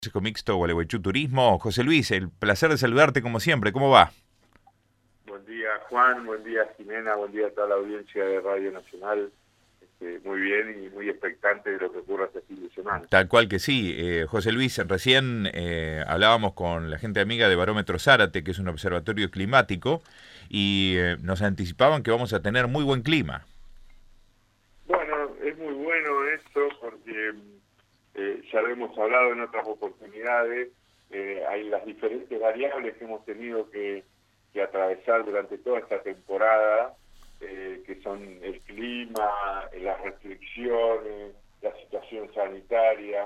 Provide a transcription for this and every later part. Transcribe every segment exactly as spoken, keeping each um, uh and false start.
Consejo Mixto Gualeguaychú Turismo. José Luis, el placer de saludarte como siempre. ¿Cómo va? Buen día, Juan, buen día, Jimena, buen día a toda la audiencia de Radio Nacional. Este, muy bien y muy expectante de lo que ocurra este fin de semana. Tal cual que sí. Eh, José Luis, recién eh, hablábamos con la gente amiga de Barómetro Zárate, que es un observatorio climático, y eh, nos anticipaban que vamos a tener muy buen clima. Bueno, es muy bueno esto porque eh, ya lo hemos hablado en otras oportunidades. Eh, hay las diferentes variables que hemos tenido que, que atravesar durante toda esta temporada, eh, que son el clima, eh, las restricciones, la situación sanitaria,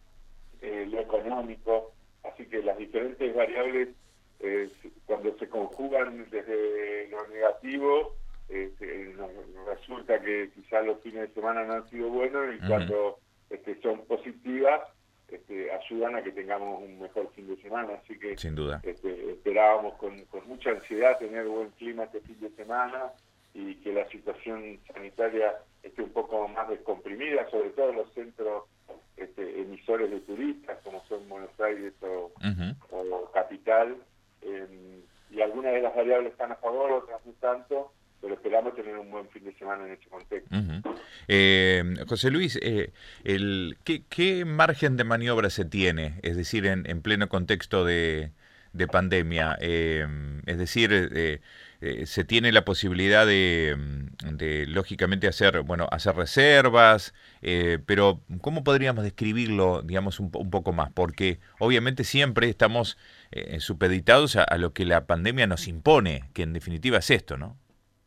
eh, lo económico. Así que las diferentes variables, eh, cuando se conjugan desde lo negativo, este, nos, nos resulta que quizás los fines de semana no han sido buenos y Uh -huh. cuando este, son positivas, este, ayudan a que tengamos un mejor fin de semana. Así que Sin duda. este, esperábamos con, con mucha ansiedad tener buen clima este fin de semana y que la situación sanitaria esté un poco más descomprimida, sobre todo en los centros este, emisores de turistas, como son Buenos Aires o, Uh -huh. o Capital, eh, y algunas de las variables están a favor, otras no tanto, pero esperamos tener un buen fin de semana en este contexto. Uh -huh. eh, José Luis, eh, el, ¿qué, ¿qué margen de maniobra se tiene? Es decir, en, en pleno contexto de, de pandemia. Eh, es decir, eh, eh, se tiene la posibilidad de, de lógicamente, hacer, bueno, hacer reservas, eh, pero ¿cómo podríamos describirlo, digamos, un, un poco más? Porque obviamente siempre estamos eh, supeditados a, a lo que la pandemia nos impone, que en definitiva es esto, ¿no?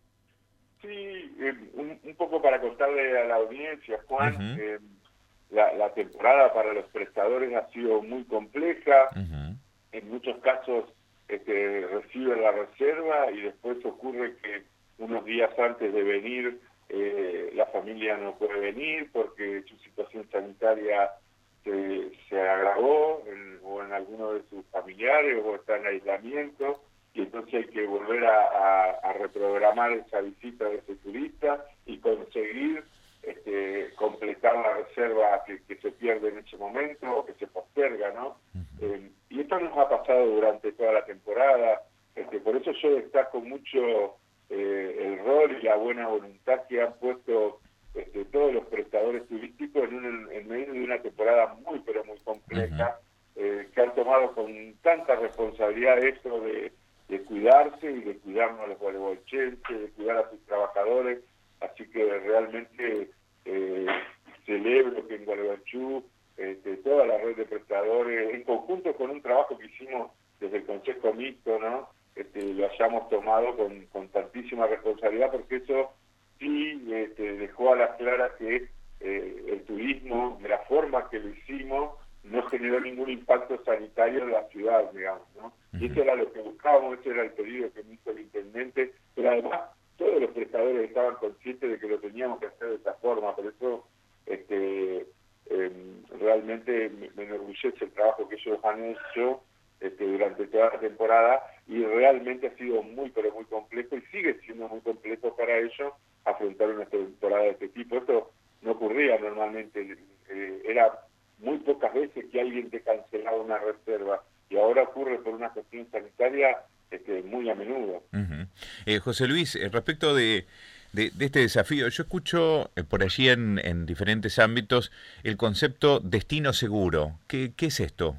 Sí, eh, un, un poco para contarle a la audiencia, Uh Juan, -huh. eh, la, la temporada para los prestadores ha sido muy compleja. Uh -huh. En muchos casos este, reciben la reserva y después ocurre que unos días antes de venir eh, la familia no puede venir porque su situación sanitaria se, se agravó en, o en alguno de sus familiares o está en aislamiento y entonces hay que volver a, a, a reprogramar esa visita de ese turista y conseguir este, completar la reserva que, que se pierde en ese momento o que se posterga, ¿no? Eh, y esto nos ha pasado durante toda la temporada, este, por eso yo destaco mucho eh, el rol y la buena voluntad que han puesto este, todos los prestadores turísticos en, un, en medio de una temporada muy pero muy Uh -huh. compleja, eh, que han tomado con tanta responsabilidad esto de, de cuidarse y de cuidarnos a los gualeguaychenses, de cuidar a sus trabajadores, así que realmente eh, celebro que en Gualeguaychú Este, toda la red de prestadores, en conjunto con un trabajo que hicimos desde el Consejo Mixto, ¿no? Este, lo hayamos tomado con, con tantísima responsabilidad, porque eso sí este, dejó a las claras que eh, el turismo, de la forma que lo hicimos, no generó ningún impacto sanitario en la ciudad, digamos, ¿no? Y eso era lo que buscábamos, ese era el pedido que me hizo el intendente, pero además todos los prestadores estaban conscientes de que lo teníamos que hacer de esta forma, por eso este Eh, realmente me, me enorgullece el trabajo que ellos han hecho este, durante toda la temporada y realmente ha sido muy pero muy complejo y sigue siendo muy complejo para ellos afrontar una temporada de este tipo. Esto no ocurría normalmente, eh, era muy pocas veces que alguien te cancelaba una reserva y ahora ocurre por una cuestión sanitaria este, muy a menudo. Uh -huh. eh, José Luis, eh, respecto de, de, de este desafío, yo escucho eh, por allí en, en diferentes ámbitos el concepto destino seguro. ¿Qué, qué es esto?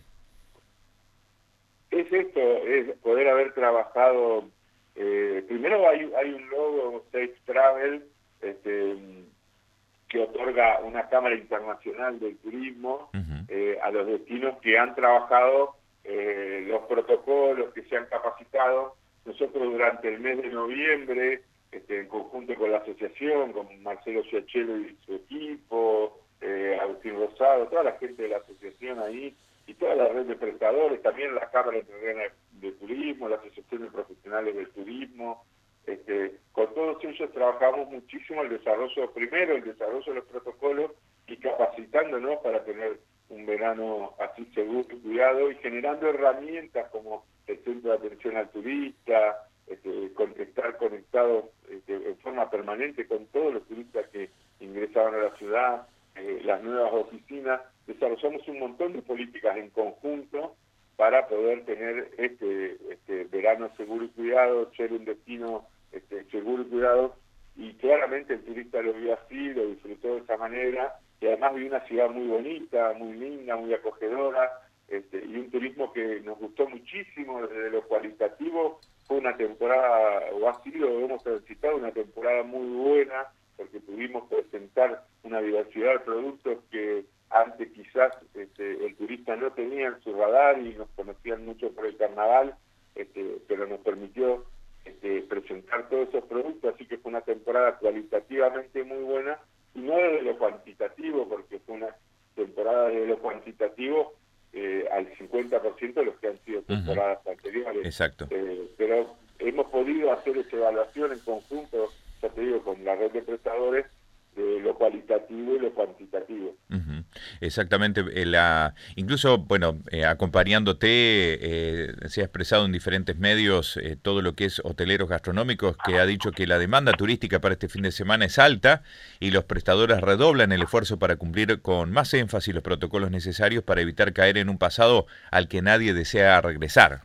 Es esto, es poder haber trabajado, eh, primero hay, hay un logo, Safe Travel, este, que otorga una Cámara Internacional del Turismo Uh -huh. eh, a los destinos que han trabajado eh, los protocolos, que se han capacitado. Nosotros durante el mes de noviembre, este, en conjunto con la asociación, con Marcelo Ciachelo y su equipo, eh, Agustín Rosado, toda la gente de la asociación ahí, y toda la red de prestadores, también la Cámara Internacional de Turismo, la Asociación de Profesionales del Turismo, este, con todos ellos trabajamos muchísimo el desarrollo, primero el desarrollo de los protocolos y capacitándonos para tener un verano así seguro y cuidado y generando herramientas como el Centro de Atención al Turista, este, con, estar conectados este, en forma permanente con todos los turistas que ingresaban a la ciudad, eh, las nuevas oficinas, desarrollamos un montón de políticas en conjunto para poder tener este, este verano seguro y cuidado, ser un destino este, seguro y cuidado, y claramente el turista lo vio así, lo disfrutó de esa manera, y además vio una ciudad muy bonita, muy linda, muy acogedora, este, y un turismo que nos gustó muchísimo desde lo cualitativo. Fue una temporada, o ha sido, hemos transitado una temporada muy buena, porque pudimos presentar una diversidad de productos que antes quizás este, el turista no tenía en su radar y nos conocían mucho por el carnaval, este, pero nos permitió este, presentar todos esos productos, así que fue una temporada cualitativamente muy buena, y no desde lo cuantitativo, porque fue una temporada desde lo cuantitativo eh, al cincuenta por ciento de los que han sido temporadas uh-huh. anteriores. Exacto. Eh, pero hemos podido hacer esa evaluación en conjunto, ya te digo, con la red de prestadores, de lo cualitativo y lo cuantitativo. Uh-huh. Exactamente. Eh, la, incluso, bueno, eh, acompañándote, eh, se ha expresado en diferentes medios eh, todo lo que es hoteleros gastronómicos, que ha dicho que la demanda turística para este fin de semana es alta y los prestadores redoblan el esfuerzo para cumplir con más énfasis los protocolos necesarios para evitar caer en un pasado al que nadie desea regresar.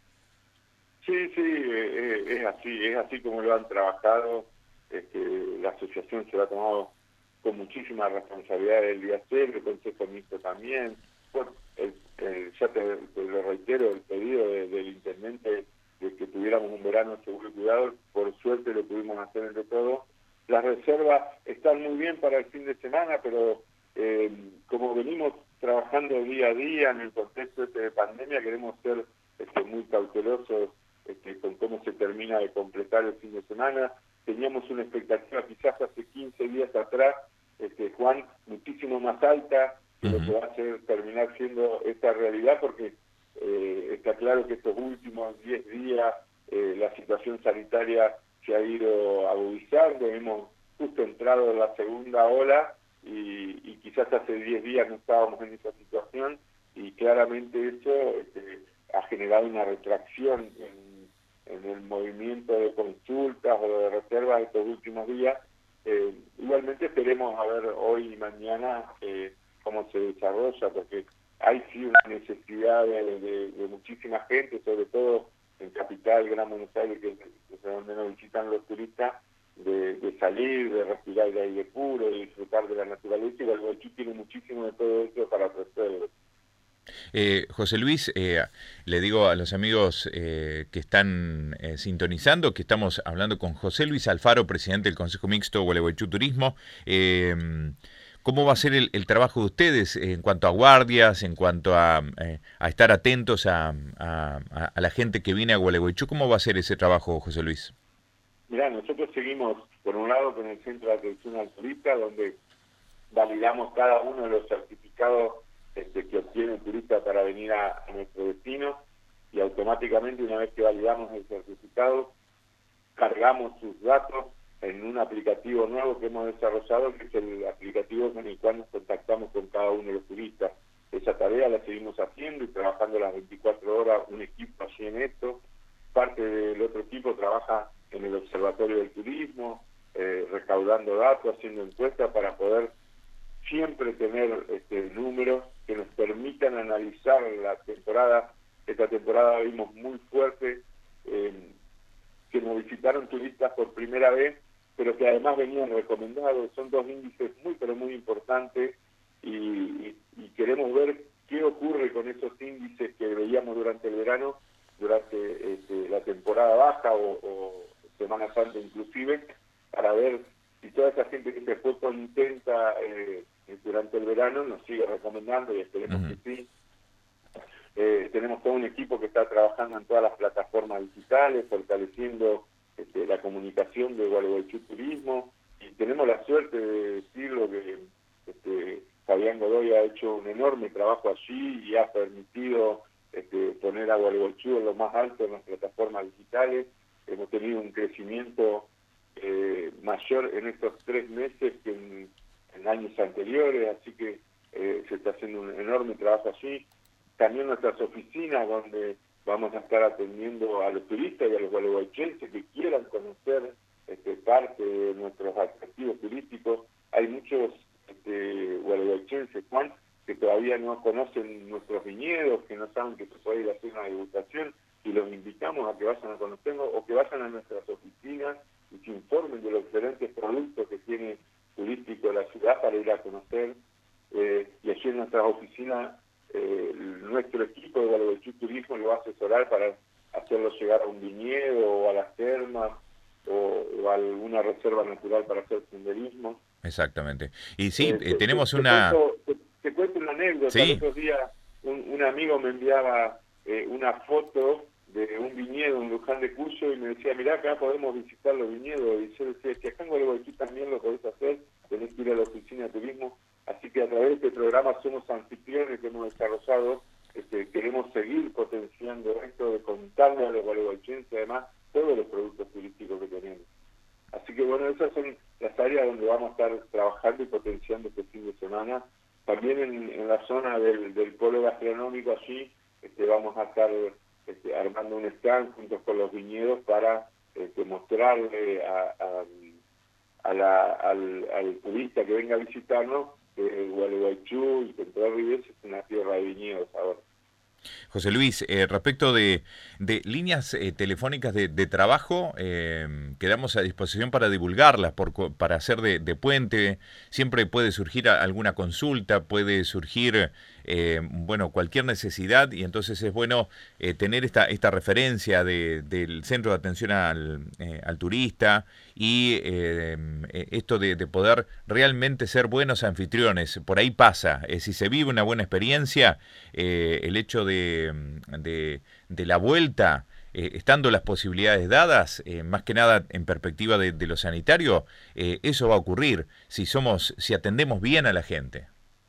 Sí, sí, eh, es así, es así como lo han trabajado. Este, la asociación se lo ha tomado con muchísima responsabilidad el día cero, el Consejo Mixto también. Bueno, el, el, ya te, te lo reitero, el pedido de, del intendente de que tuviéramos un verano seguro y cuidado, por suerte lo pudimos hacer entre todos. Las reservas están muy bien para el fin de semana, pero eh, como venimos trabajando día a día en el contexto este de pandemia, queremos ser este, muy cautelosos este, con cómo se termina de completar el fin de semana. Teníamos una expectativa quizás hace quince días atrás, este, Juan, muchísimo más alta que uh-huh. lo que va a ser, terminar siendo esta realidad, porque eh, está claro que estos últimos diez días eh, la situación sanitaria se ha ido agudizando, hemos justo entrado en la segunda ola y, y quizás hace diez días no estábamos en esa situación, y claramente eso este, ha generado una retracción en en el movimiento de consultas o de reservas estos últimos días. Eh, igualmente esperemos a ver hoy y mañana eh, cómo se desarrolla, porque hay sí una necesidad de, de, de muchísima gente, sobre todo en Capital, Gran Buenos Aires, que, que es donde nos visitan los turistas, de, de salir, de respirar el aire puro, de disfrutar de la naturaleza, y Gualeguaychú tiene muchísimo de todo eso para ofrecerlo. Eh, José Luis, eh, le digo a los amigos eh, que están eh, sintonizando que estamos hablando con José Luis Alfaro, presidente del Consejo Mixto Gualeguaychú Turismo. Eh, ¿Cómo va a ser el, el trabajo de ustedes en cuanto a guardias, en cuanto a, eh, a estar atentos a, a, a la gente que viene a Gualeguaychú? ¿Cómo va a ser ese trabajo, José Luis? Mirá, nosotros seguimos, por un lado, con el Centro de Atención al Turista, donde validamos cada uno de los certificados Este, que obtiene el turista para venir a, a nuestro destino, y automáticamente, una vez que validamos el certificado, cargamos sus datos en un aplicativo nuevo que hemos desarrollado, que es el aplicativo con el cual nos contactamos con cada uno de los turistas. Esa tarea la seguimos haciendo y trabajando las veinticuatro horas, un equipo allí en esto. Parte del otro equipo trabaja en el Observatorio del Turismo, eh, recaudando datos, haciendo encuestas para poder siempre tener este, números que nos permitan analizar la temporada. Esta temporada vimos muy fuerte eh, que nos visitaron turistas por primera vez, pero que además venían recomendados. Son dos índices muy, pero muy importantes, y, y, y queremos ver qué ocurre con esos índices que veíamos durante el verano, durante este, la temporada baja o, o Semana Santa inclusive, para ver si toda esa gente que se fue contenta eh, durante el verano nos sigue recomendando, y esperemos uh-huh. que sí. Eh, tenemos todo un equipo que está trabajando en todas las plataformas digitales, fortaleciendo este, la comunicación de Gualeguaychú Turismo, y tenemos la suerte de decirlo que este, Fabián Godoy ha hecho un enorme trabajo allí y ha permitido este, poner a Gualeguaychú en lo más alto en las plataformas digitales. Hemos tenido un crecimiento eh, mayor en estos tres meses que en, en años anteriores, así que eh, se está haciendo un enorme trabajo allí. También nuestras oficinas, donde vamos a estar atendiendo a los turistas y a los gualeguaychenses que quieran conocer este, parte de nuestros atractivos turísticos. Hay muchos este, gualeguaychenses, Juan, que todavía no conocen nuestros viñedos, que no saben que se puede ir a hacer una degustación, y los invitamos a que vayan a conocernos o que vayan a nuestras oficinas y se informen de los diferentes productos que tiene turístico la ciudad para ir a conocer. Eh, y allí en nuestras oficinas, eh, nuestro equipo de Gualeguaychú Turismo lo va a asesorar para hacerlo llegar a un viñedo o a las termas o, o a alguna reserva natural para hacer senderismo. Exactamente. Y sí, Eh, eh, te, te, tenemos te una... cuento, te, te cuento una anécdota. El Sí, otro día un, un amigo me enviaba eh, una foto de un viñedo en Luján de Cuyo y me decía, mirá, acá podemos visitar los viñedos. Y yo decía, que acá en Gualeguaychú también lo podés hacer, tenés que ir a la oficina de turismo. Así que a través de este programa Somos Anfitriones que hemos desarrollado, este, queremos seguir potenciando esto de contarle a los gualeguaychenses, además, todos los productos turísticos que tenemos. Así que bueno, esas son las áreas donde vamos a estar trabajando y potenciando este fin de semana. También en, en la zona del, del polo gastronómico allí este, vamos a estar este, armando un stand juntos con los viñedos para este, mostrarle a, a, a la, al, al turista que venga a visitarnos que Gualeguaychú y Central Rivers es una tierra de viñedos ahora. José Luis, eh, respecto de, de líneas eh, telefónicas de, de trabajo, eh, quedamos a disposición para divulgarlas, por, para hacer de, de puente. Siempre puede surgir alguna consulta, puede surgir eh, bueno, cualquier necesidad, y entonces es bueno eh, tener esta, esta referencia de, del centro de atención al, eh, al turista y eh, esto de, de poder realmente ser buenos anfitriones. Por ahí pasa, eh, si se vive una buena experiencia, eh, el hecho de De, de, de la vuelta, eh, estando las posibilidades dadas, eh, más que nada en perspectiva de, de lo sanitario, eh, eso va a ocurrir si somos, si atendemos bien a la gente.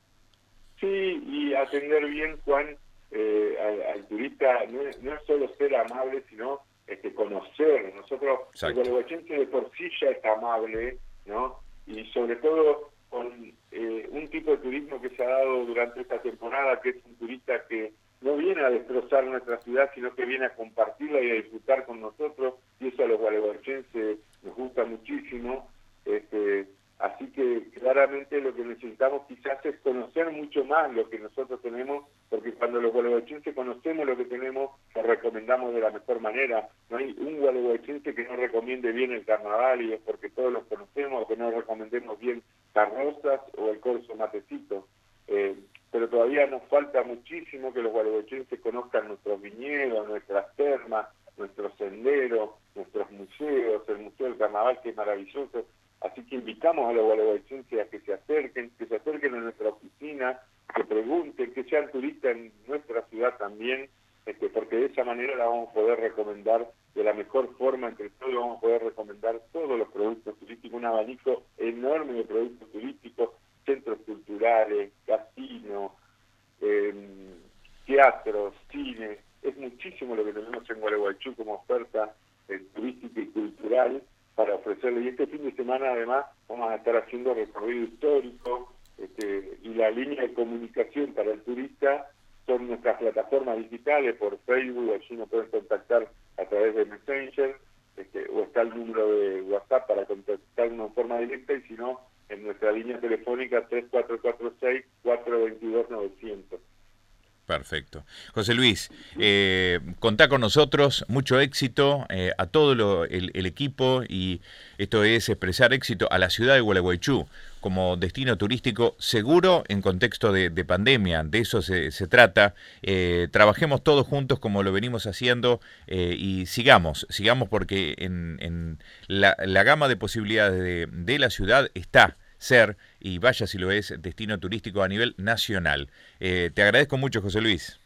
Sí, y atender bien, Juan, eh, al, al turista no es, no es solo ser amable, sino este, conocer. Nosotros, el Exacto. gualeguaychense de por sí ya es amable, ¿no? Y sobre todo con eh, un tipo de turismo que se ha dado durante esta temporada, que es un turista que no viene a destrozar nuestra ciudad, sino que viene a compartirla y a disfrutar con nosotros, y eso a los gualeguaychenses nos gusta muchísimo. Este, así que claramente lo que necesitamos quizás es conocer mucho más lo que nosotros tenemos, porque cuando los gualeguaychenses conocemos lo que tenemos, lo recomendamos de la mejor manera. No hay un gualeguaychense que no recomiende bien el carnaval, y es porque todos los conocemos, o que no recomendemos bien Carrozas o el Corso Matecito. Eh, pero todavía nos falta muchísimo que los gualeguaychenses conozcan nuestros viñedos, nuestras termas, nuestros senderos, nuestros museos, el Museo del Carnaval, que es maravilloso. Así que invitamos a los gualeguaychenses a que se acerquen, que se acerquen a nuestra oficina, que pregunten, que sean turistas en nuestra ciudad también, este, porque de esa manera la vamos a poder recomendar de la mejor forma, entre todos vamos a poder recomendar todos los productos turísticos, un abanico enorme de productos turísticos, centros culturales, casinos, eh, teatros, cine. Es muchísimo lo que tenemos en Gualeguaychú como oferta eh, turística y cultural para ofrecerle. Y este fin de semana además vamos a estar haciendo recorrido histórico, este, y la línea de comunicación para el turista son nuestras plataformas digitales por Facebook, allí nos pueden contactar a través de Messenger, este, o está el número de WhatsApp para contactarnos en forma directa, y si no, en nuestra línea telefónica tres cuatro cuatro seis, cuatro dos dos, nueve cero cero. Perfecto. José Luis, eh, contá con nosotros, mucho éxito eh, a todo lo, el, el equipo, y esto es expresar éxito a la ciudad de Gualeguaychú como destino turístico seguro en contexto de, de pandemia. De eso se, se trata. Eh, trabajemos todos juntos como lo venimos haciendo, eh, y sigamos, sigamos porque en, en la, la gama de posibilidades de, de la ciudad está ser, y vaya si lo es, destino turístico a nivel nacional. Eh, te agradezco mucho, José Luis.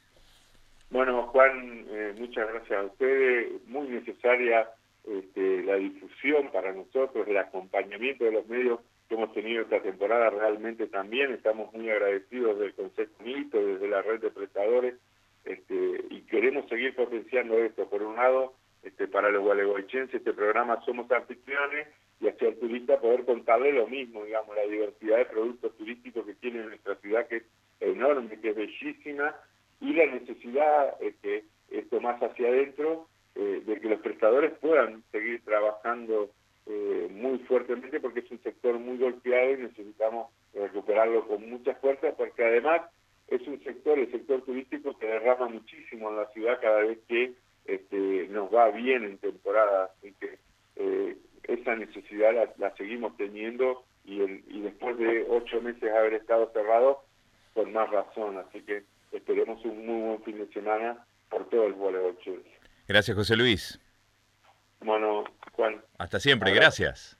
Bueno, Juan, eh, muchas gracias a ustedes. Muy necesaria este, la difusión para nosotros, el acompañamiento de los medios que hemos tenido esta temporada. Realmente también estamos muy agradecidos del Consejo Mixto, desde la red de prestadores, este, y queremos seguir potenciando esto. Por un lado, este, para los gualeguaychenses, este programa Somos Anfitriones, y hacia el turista poder contarle lo mismo, digamos, la diversidad de productos turísticos que tiene nuestra ciudad, que es enorme, que es bellísima, y la necesidad, este, esto más hacia adentro, eh, de que los prestadores puedan seguir trabajando eh, muy fuertemente, porque es un sector muy golpeado y necesitamos recuperarlo con mucha fuerza, porque además es un sector, el sector turístico, que derrama muchísimo en la ciudad cada vez que este, nos va bien en temporada, así que eh, esa necesidad la, la seguimos teniendo, y, el, y después de ocho meses de haber estado cerrado, con más razón, así que esperemos un muy buen fin de semana por todo el voleibol chileno. Gracias, José Luis. Bueno, Juan. Hasta siempre, Abrazo. gracias.